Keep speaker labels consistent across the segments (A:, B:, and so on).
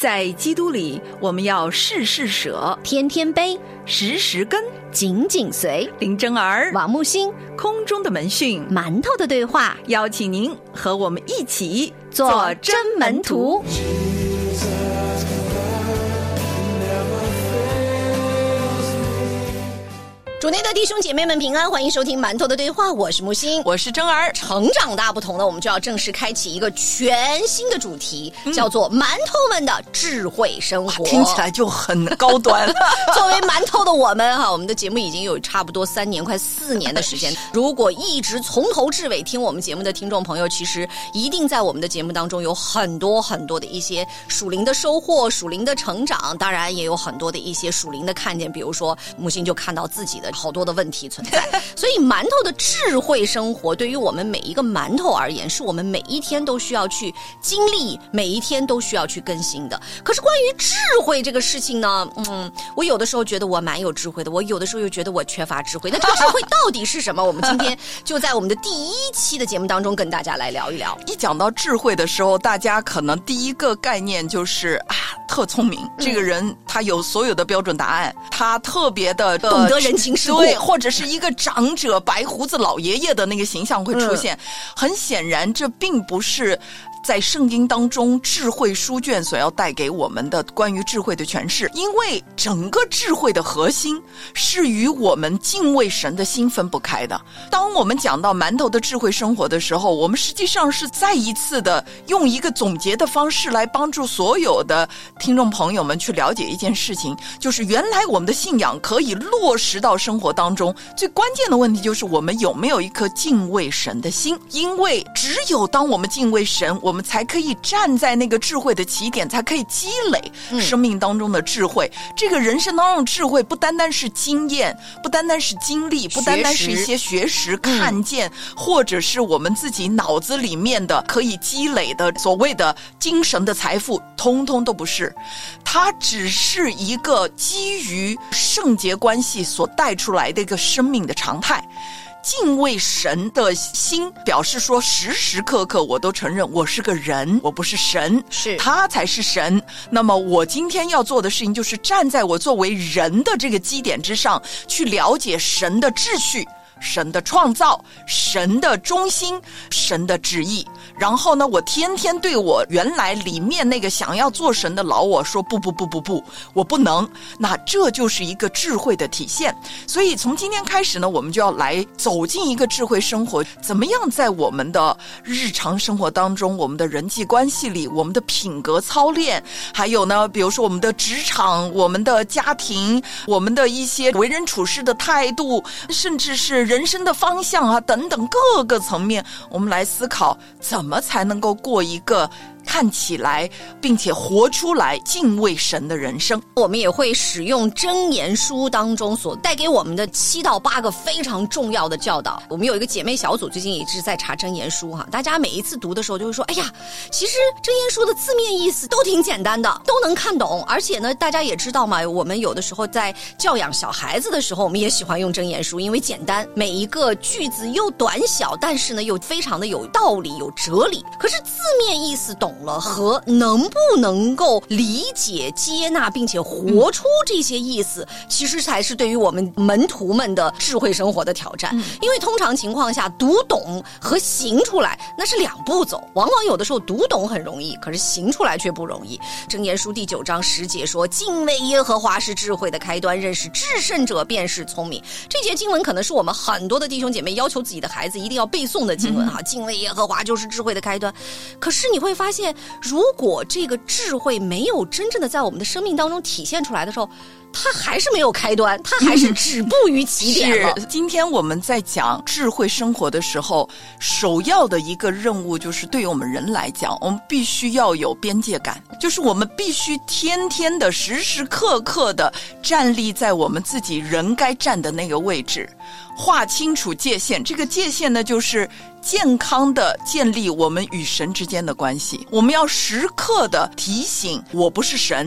A: 在基督里，我们要事事舍，
B: 天天悲，
A: 时时跟，
B: 紧紧随。
A: 林真儿、
B: 王木星，
A: 空中的门讯，
B: 馒头的对话，
A: 邀请您和我们一起
B: 做真门徒。主内的弟兄姐妹们平安，欢迎收听馒头的对话，我是木星，
A: 我是真儿。
B: 成长大不同了，我们就要正式开启一个全新的主题，叫做馒头们的智慧生活。
A: 听起来就很高端了。
B: 作为馒头的我们我们的节目已经有差不多3年快4年的时间，如果一直从头至尾听我们节目的听众朋友，其实一定在我们的节目当中有很多很多的一些属灵的收获，属灵的成长，当然也有很多的一些属灵的看见，比如说木星就看到自己的好多的问题存在。所以馒头的智慧生活对于我们每一个馒头而言，是我们每一天都需要去经历，每一天都需要去更新的。可是关于智慧这个事情呢，我有的时候觉得我蛮有智慧的，我有的时候又觉得我缺乏智慧。那这个智慧到底是什么？我们今天就在我们的第1期的节目当中跟大家来聊一聊。
A: 一讲到智慧的时候，大家可能第一个概念就是特聪明，这个人他有所有的标准答案，他特别的
B: 懂得人情世故，
A: 对，或者是一个长者白胡子老爷爷的那个形象会出现。很显然这并不是在圣经当中智慧书卷所要带给我们的关于智慧的诠释，因为整个智慧的核心是与我们敬畏神的心分不开的。当我们讲到馒头的智慧生活的时候，我们实际上是再一次的用一个总结的方式来帮助所有的听众朋友们去了解一件事情，就是原来我们的信仰可以落实到生活当中，最关键的问题就是我们有没有一颗敬畏神的心。因为只有当我们敬畏神，我们才可以站在那个智慧的起点，才可以积累生命当中的智慧。这个人生当中的智慧不单单是经验，不单单是经历，不单单是一些学识看见，或者是我们自己脑子里面的可以积累的所谓的精神的财富，通通都不是。它只是一个基于圣洁关系所带出来的一个生命的常态。敬畏神的心表示说，时时刻刻我都承认我是个人，我不是神，
B: 是
A: 他才是神。那么我今天要做的事情就是站在我作为人的这个基点之上，去了解神的秩序，神的创造，神的中心，神的旨意。然后呢，我天天对我原来里面那个想要做神的老我说不，我不能。那这就是一个智慧的体现。所以从今天开始呢，我们就要来走进一个智慧生活，怎么样在我们的日常生活当中，我们的人际关系里，我们的品格操练，还有呢，比如说我们的职场，我们的家庭，我们的一些为人处事的态度，甚至是人生的方向等等各个层面，我们来思考怎么才能够过一个看起来并且活出来敬畏神的人生。
B: 我们也会使用箴言书当中所带给我们的7到8个非常重要的教导。我们有一个姐妹小组最近一直在查箴言书大家每一次读的时候就会说，哎呀，其实箴言书的字面意思都挺简单的，都能看懂。而且呢，大家也知道嘛，我们有的时候在教养小孩子的时候，我们也喜欢用箴言书，因为简单，每一个句子又短小，但是呢又非常的有道理，有哲理。可是字面意思懂了和能不能够理解接纳并且活出这些意思，其实才是对于我们门徒们的智慧生活的挑战。因为通常情况下读懂和行出来那是2步走，往往有的时候读懂很容易，可是行出来却不容易。箴言书第9章10节说，敬畏耶和华是智慧的开端，认识至圣者便是聪明。这节经文可能是我们很多的弟兄姐妹要求自己的孩子一定要背诵的经文敬畏耶和华就是智慧的开端。可是你会发现，如果这个智慧没有真正的在我们的生命当中体现出来的时候，它还是没有开端，它还是止步于起点了。
A: 是，今天我们在讲智慧生活的时候，首要的一个任务就是对于我们人来讲，我们必须要有边界感，就是我们必须天天的时时刻刻的站立在我们自己人该站的那个位置，划清楚界限。这个界限呢，就是健康的建立我们与神之间的关系。我们要时刻的提醒，我不是神，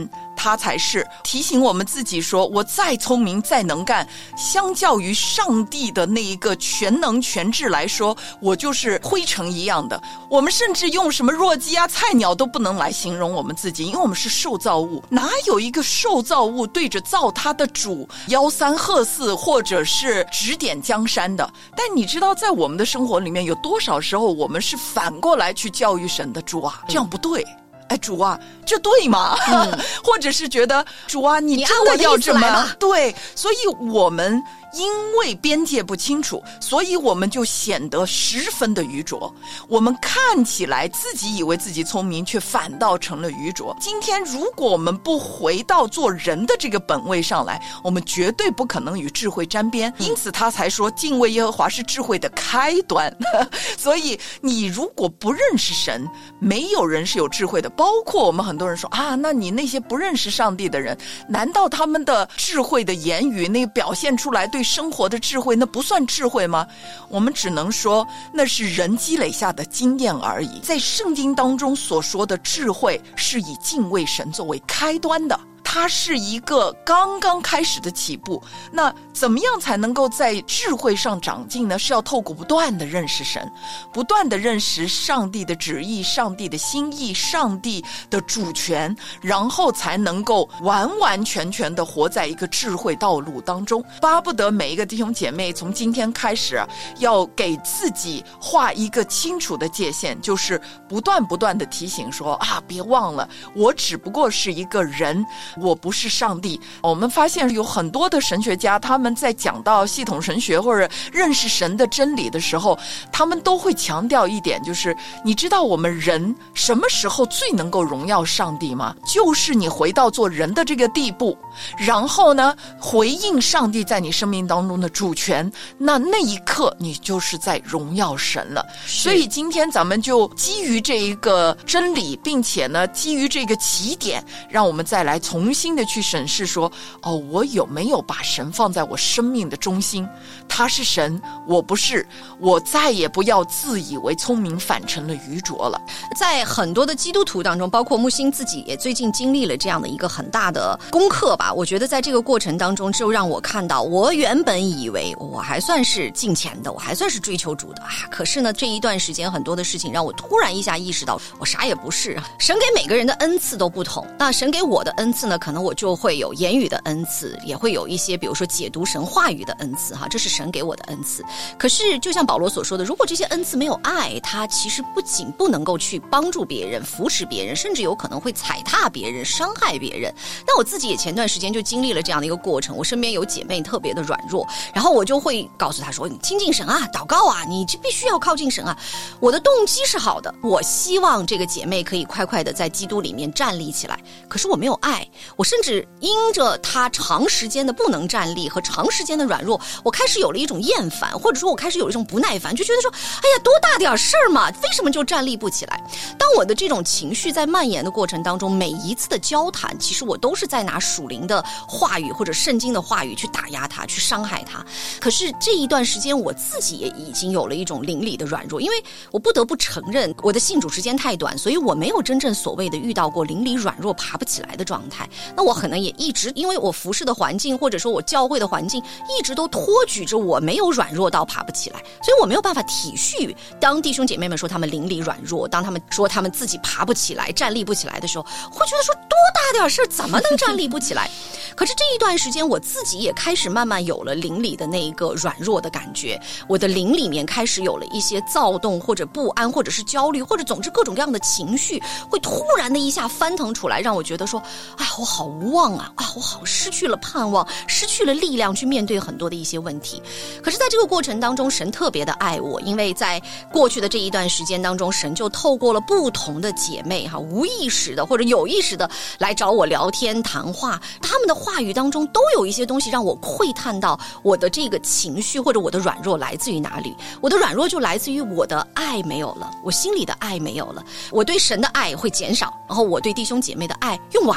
A: 他才是提醒我们自己说，我再聪明再能干，相较于上帝的那一个全能全智来说，我就是灰尘一样的。我们甚至用什么弱鸡啊菜鸟都不能来形容我们自己，因为我们是受造物。哪有一个受造物对着造他的主吆三喝四或者是指点江山的？但你知道在我们的生活里面有多少时候我们是反过来去教育神的？主啊，这样不对，哎，主啊，这对吗？或者是觉得主啊，你真的要这么？对，所以我们因为边界不清楚，所以我们就显得十分的愚拙。我们看起来自己以为自己聪明，却反倒成了愚拙。今天如果我们不回到做人的这个本位上来，我们绝对不可能与智慧沾边。因此他才说敬畏耶和华是智慧的开端。所以你如果不认识神，没有人是有智慧的。包括我们很多人说啊，那你那些不认识上帝的人，难道他们的智慧的言语那表现出来对生活的智慧，那不算智慧吗？我们只能说那是人积累下的经验而已。在圣经当中所说的智慧是以敬畏神作为开端的，它是一个刚刚开始的起步。那怎么样才能够在智慧上长进呢？是要透过不断的认识神，不断的认识上帝的旨意、上帝的心意、上帝的主权，然后才能够完完全全的活在一个智慧道路当中。巴不得每一个弟兄姐妹从今天开始要给自己画一个清楚的界限，就是不断的提醒说啊，别忘了我只不过是一个人，我不是上帝。我们发现有很多的神学家，他们在讲到系统神学或者认识神的真理的时候，他们都会强调一点，就是你知道我们人什么时候最能够荣耀上帝吗？就是你回到做人的这个地步，然后呢回应上帝在你生命当中的主权，那一刻你就是在荣耀神了。所以今天咱们就基于这一个真理，并且呢基于这个起点，让我们再来重新的去审视说，哦，我有没有把神放在我生命的中心？他是神，我不是，我再也不要自以为聪明反成了愚拙了。
B: 在很多的基督徒当中，包括木星自己也最近经历了这样的一个很大的功课吧。我觉得在这个过程当中，就让我看到，我原本以为我还算是敬虔的，我还算是追求主的可是呢这一段时间很多的事情让我突然一下意识到，我啥也不是。神给每个人的恩赐都不同，那神给我的恩赐呢，可能我就会有言语的恩赐，也会有一些比如说解读神话语的恩赐这是神给我的恩赐。可是就像保罗所说的，如果这些恩赐没有爱，他其实不仅不能够去帮助别人、扶持别人，甚至有可能会踩踏别人、伤害别人。那我自己也前段时间就经历了这样的一个过程，我身边有姐妹特别的软弱，然后我就会告诉她说，你亲近神啊，祷告啊，你必须要靠近神啊。我的动机是好的，我希望这个姐妹可以快快的在基督里面站立起来，可是我没有爱，我甚至因着她长时间的不能站立和长时间的软弱，我开始有了一种厌烦，或者说我开始有一种不耐烦，就觉得说，哎呀，多大点事儿嘛，为什么就站立不起来？当我的这种情绪在蔓延的过程当中，每一次的交谈，其实我都是在拿属灵的话语或者圣经的话语去打压他，去伤害他。可是这一段时间我自己也已经有了一种灵里的软弱，因为我不得不承认我的信主时间太短，所以我没有真正所谓的遇到过灵里软弱爬不起来的状态。那我可能也一直因为我服侍的环境或者说我教会的环境一直都托举着我没有软弱到爬不起来，所以我没有办法体恤当弟兄姐妹们说他们灵里软弱，当他们说他们自己爬不起来站立不起来的时候，会觉得说多大点事怎么能站立不起来？可是这一段时间我自己也开始慢慢有了灵里的那一个软弱的感觉，我的灵里面开始有了一些躁动或者不安或者是焦虑，或者总之各种各样的情绪会突然的一下翻腾出来，让我觉得说，哎，我好无望啊，我好失去了盼望，失去了力量去面对很多的一些问题。可是在这个过程当中，神特别的爱我，因为在过去的这一段时间当中，神就透过了不同的姐妹无意识的或者有意识的来找我聊天谈话，他们的话语当中都有一些东西让我窥探到我的这个情绪或者我的软弱来自于哪里。我的软弱就来自于我的爱没有了，我心里的爱没有了，我对神的爱会减少，然后我对弟兄姐妹的爱用完了，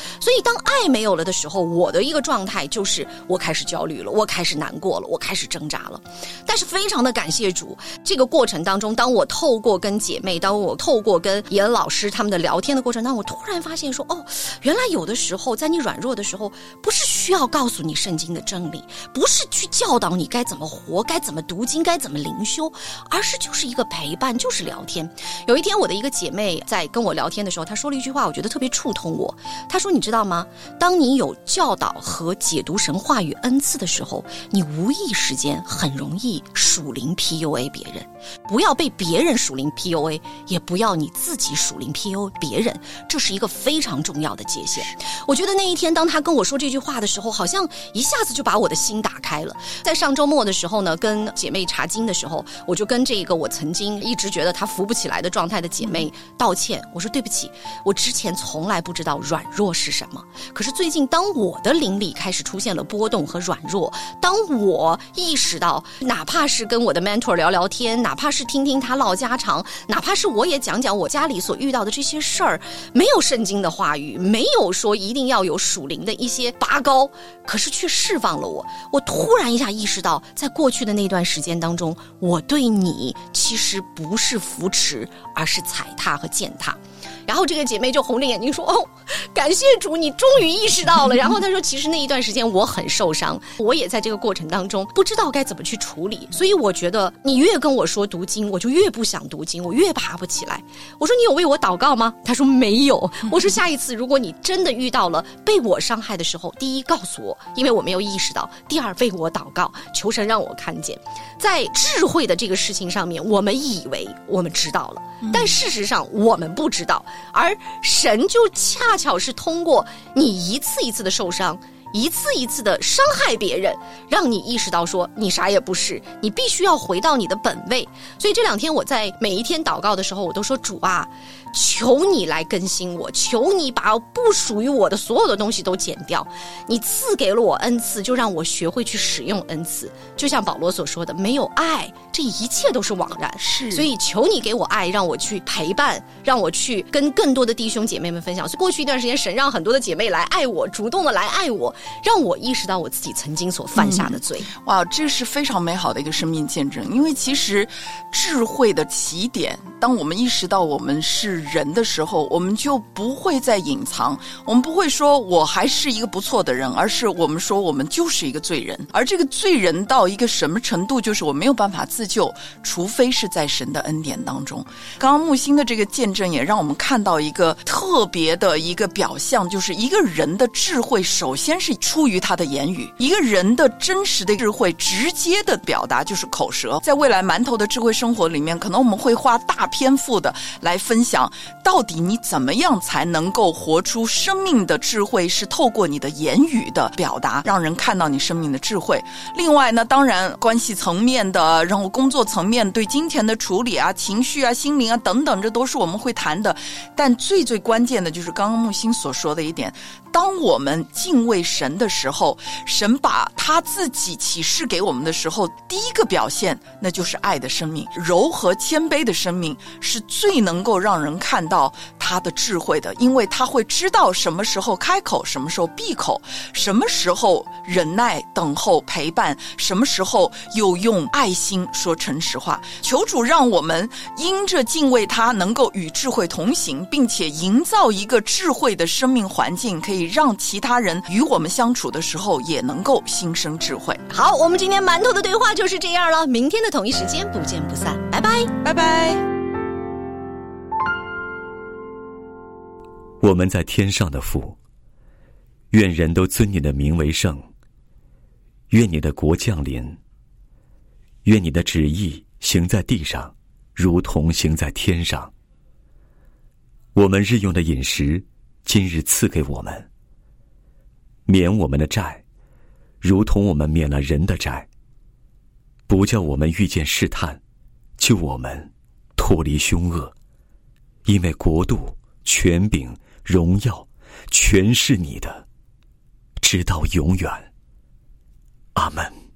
B: 所以当爱没有了的时候，我的一个状态就是我开始焦虑了，我开始难过了，我开始挣扎了。但是非常的感谢主，这个过程当中，当我透过跟姐妹，当我透过跟严老师他们的聊天的过程当中，我突然发现说，原来有的时候在你软弱的时候，不是需要告诉你圣经的真理，不是去教导你该怎么活，该怎么读经，该怎么灵修，而是就是一个陪伴，就是聊天。有一天我的一个姐妹在跟我聊天的时候，她说了一句话，我觉得特别触痛我。她说你知道吗，当你有教导和解读神话语恩赐的时候，你无意识间很容易属灵 PUA 别人。不要被别人属灵 PUA， 也不要你自己属灵 PUA 别人，这是一个非常重要的界限。我觉得那一天当她跟我说这句话的时候，好像一下子就把我的心打开了。在上周末的时候呢，跟姐妹查经的时候，我就跟这个我曾经一直觉得她扶不起来的状态的姐妹道歉，我说对不起，我之前从来不知道软弱是什么，可是最近当我的灵里开始出现了波动和软弱，当我意识到哪怕是跟我的 mentor 聊聊天，哪怕是听听他唠家常，哪怕是我也讲讲我家里所遇到的这些事儿，没有圣经的话语，没有说一定要有属灵的一些拔高，可是却释放了我突然一下意识到，在过去的那段时间当中，我对你其实不是扶持，而是踩踏和践踏。然后这个姐妹就红着眼睛说，感谢主，你终于意识到了。然后她说，其实那一段时间我很受伤，我也在这个过程当中不知道该怎么去处理，所以我觉得你越跟我说读经，我就越不想读经，我越爬不起来。我说你有为我祷告吗？她说没有。我说下一次如果你真的遇到了被我伤害的时候，第一告诉我，因为我没有意识到，第二为我祷告，求神让我看见。在智慧的这个事情上面，我们以为我们知道了，但事实上我们不知道，而神就恰巧是通过你一次一次的受伤，一次一次的伤害别人，让你意识到说你啥也不是，你必须要回到你的本位。所以这2天我在每一天祷告的时候，我都说，主啊，求你来更新我，求你把不属于我的所有的东西都剪掉，你赐给了我恩赐，就让我学会去使用恩赐。就像保罗所说的，没有爱，这一切都是枉然。
A: 是，
B: 所以求你给我爱，让我去陪伴，让我去跟更多的弟兄姐妹们分享。所以过去一段时间，神让很多的姐妹来爱我，主动的来爱我，让我意识到我自己曾经所犯下的罪。
A: 哇，这是非常美好的一个生命见证。因为其实智慧的起点，当我们意识到我们是人的时候，我们就不会再隐藏，我们不会说我还是一个不错的人，而是我们说我们就是一个罪人。而这个罪人到一个什么程度，就是我没有办法自救，除非是在神的恩典当中。刚刚木星的这个见证也让我们看到一个特别的一个表象，就是一个人的智慧首先是出于他的言语，一个人的真实的智慧直接的表达就是口舌。在未来馒头的智慧生活里面，可能我们会花大篇幅的来分享到底你怎么样才能够活出生命的智慧，是透过你的言语的表达让人看到你生命的智慧。另外呢，当然关系层面的，然后工作层面对金钱的处理啊，情绪啊，心灵啊等等，这都是我们会谈的。但最关键的就是刚刚木星所说的一点，当我们敬畏神的时候，神把他自己启示给我们的时候，第一个表现那就是爱的生命，柔和谦卑的生命是最能够让人看到他的智慧的。因为他会知道什么时候开口，什么时候闭口，什么时候忍耐等候陪伴，什么时候又用爱心说诚实话。求主让我们因着敬畏他，能够与智慧同行，并且营造一个智慧的生命环境，可以让其他人与我们相处的时候也能够心生智慧。
B: 好，我们今天馒头的对话就是这样了，明天的同一时间不见不散，拜拜，
A: 拜拜。
C: 我们在天上的父，愿人都尊你的名为圣，愿你的国降临，愿你的旨意行在地上，如同行在天上。我们日用的饮食，今日赐给我们，免我们的债，如同我们免了人的债，不叫我们遇见试探，救我们脱离凶恶。因为国度、权柄、荣耀，全是你的，直到永远。阿们。